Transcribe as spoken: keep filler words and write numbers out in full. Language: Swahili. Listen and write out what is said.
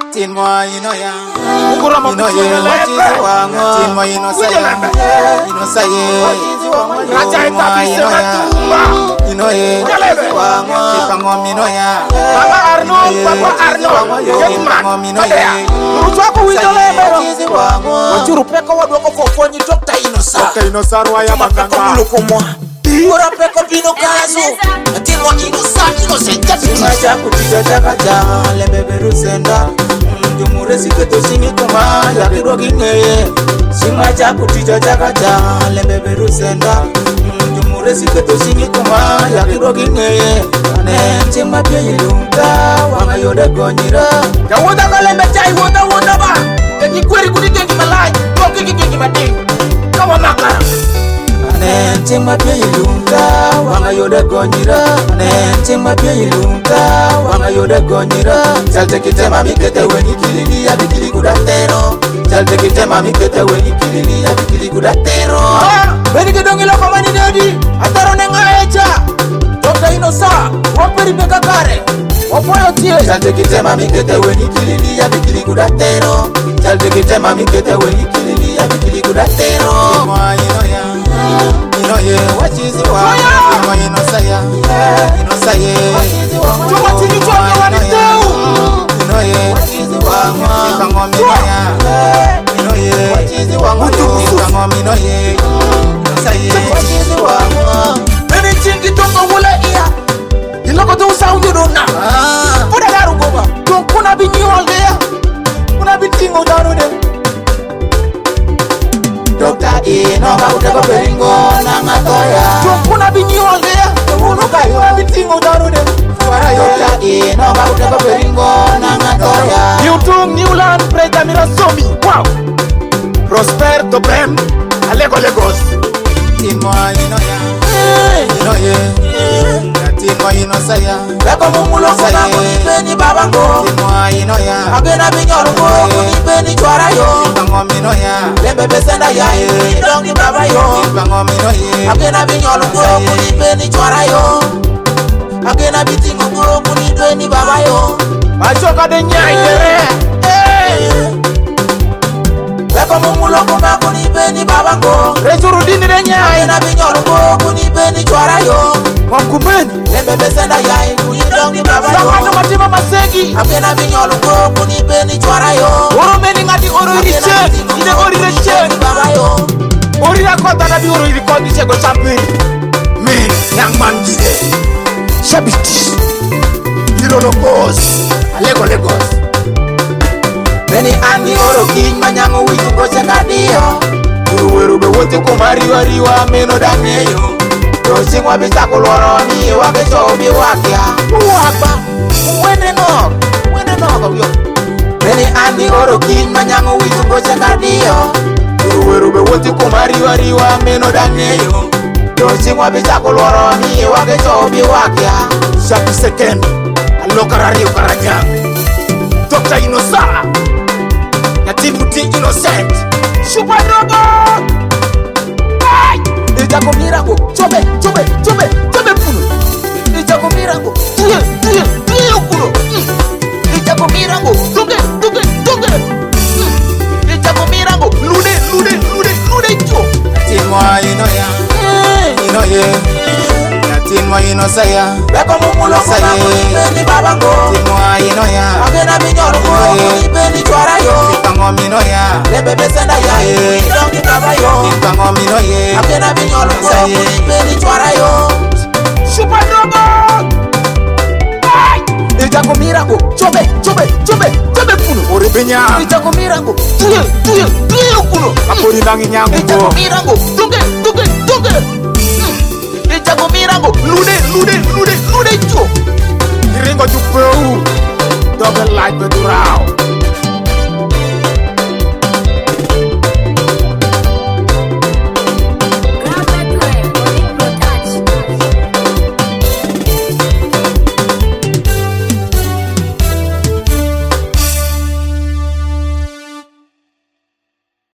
Tinmo ino ya, Mukura ino ye, wachizi wango. Tinmo ino saya, ino saye. Raja etapi semetumba. Ino ye, wachizi wango. Kipango mino ya. Baba Arno, Baba Arno. Kipango mino ye. Uruchwaku widole bero. Wachizi wango. Wachuru peko wadwoko kofonyi Doctor Inosa. Doctor Inosa ruaya Peko maganga. mulukumwa. Mukura peko bino kazu. Tinmo Inosa, Inosa. Sima chaku tija chakaja, lembeberu senda. Jumure siketo singi kuma, yakido gingeye. Sima chaku tija chakaja, lembeberu senda. Jumure siketo singi kuma, yakido gingeye. Ne chima pye ilunga, wanga yode gonyira. Ya woda kalembe chai woda woda ba. Kengi kweri kudi kengi malai, koki kengi kengi mading. Kawa makara. Ne chima pye ilunga, wanga yode gonyira. Ne chima pye ilunga, wanga yode gonyira. Chalte kitema mikete weni kilili ya bikili kudatero. Chalte kitema mikete weni kilili ya bikili kudatero. Beni kedongi loko mani dedi. Ataro nenga echa. Doctor Inosa, waperi peka kare. Wapoyo tie. Chalte kitema mikete weni kilili ya bikili kudatero. Chalte kitema mikete weni kilili ya bikili kudatero. Imo ino ya, ino ye, wachizi wa. Imo ino saya, ino saye. Chuma chini chonga waniteu. Ino ye, wachizi wa. Kipango mino ya. Ino ye, wachizi wa. Kipango mino ye. Ino saye, wachizi wa. Beni chingi tonga wula iya. Iloko tu sound you don't know. Put a garu goba. Don't kuna bi new all there. Kuna bi tingo daru de. Doctor Ino ba uteko peringo na ngatoya. Don't kuna bi new all there. Unu kai kuna bi tingo daru de. Doctor Ino ba uteko peringo na ngatoya. New tung new land preta mira somi. Wow. Prosper to bem. Alego Lagos. Tinmo ino ya, ino ye. Tinmo ino saya. Beko mumulo kuna kunipeni babango. Tinmo ino ya. Agena binyoro ngo kunipeni chwara yo. Kipango mino ya. Lembe besenda ya idongi baba yo. Kipango mino ye. Agena binyoro ngo kunipeni chwara yo. Agena bitingo ngo kunipeni baba yo. Machoka de nyai dere. Beko mumulo kuna kunipeni babango. Rejuru dini de nyai. Agena binyoro ngo kunipeni chwara yo. Mwakumeni lembe besenda ya idongi baba yo. Sakato matima masegi. Agena binyoro ngo kunipeni chwara yo. Oromeni ngati oro iriche. Ine ori reche baba yo. Ori la kota na bi oro iri kondi chego champi. Me young man gide. Shabiti. Hiro Lagos. Alego Lagos. Beni andi oro king manyango witu ko chakadio. Uruweru be wote kumari wariwa meno dangeyo. Rosingwa bitako loro ni wake chobi wakia. Uwapa. Wene no. Wene no kabyo. Beni andi oro king manyango witu ko chakadio. Uruweru be wote kumari wariwa meno dangeyo. Rosingwa bitako loro ni wake chobi wakia. Shapi second. Alokarario karajang. Doctor Inosa. Timuti innocent. Super Drogo. Hey! Ijako mirago. Chobe, chobe, chobe, chobe pulu. Ijako mirago. Tuye, tuye, tuye ukuro. Ijako mirago. Tuge, tuge, tuge. Ijako mirago. Lude, lude, lude, lude cho. Tinmo ino ya, ino ye. Tinmo ino saya. Beko mumulo kuna kunipeni babango. Tinmo ino ya. Agena binyoro ngo kunipeni chwara yo. Kipango mino ya. Lembe besenda ya idongi baba yo. Kipango mino ye. Agena binyoro ngo kunipeni chwara yo. Super Drogo. Ijako mirago. Chobe, chobe, chobe, chobe pulu. Ori benya. Ijako mirago. Tuye, tuye, tuye ukulo. Apori nangi nyango. Ijako mirago. Tuge, tuge, tuge. Ijako mirago. Lude, lude, lude, lude cho. Ringo jupeu. Double light bedurao.